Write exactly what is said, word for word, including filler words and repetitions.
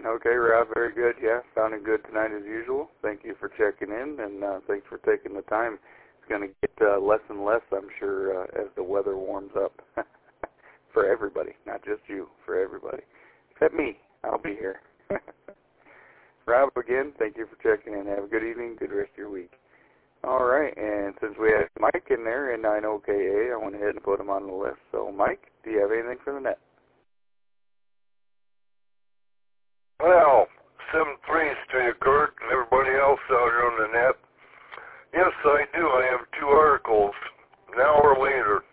Okay, Rob, very good. Yeah, sounding good tonight as usual. Thank you for checking in, and uh, thanks for taking the time. It's going to get uh, less and less, I'm sure, uh, as the weather warms up for everybody, not just you, for everybody. Except me. I'll be here. Rob, again, thank you for checking in. Have a good evening, good rest of your week. All right, and since we have Mike in there in nine O K A, I went ahead and put him on the list. So, Mike, do you have anything for the net? Well, seven threes to you, Kurt, and everybody else out here on the net. Yes, I do. I have two articles. An hour later,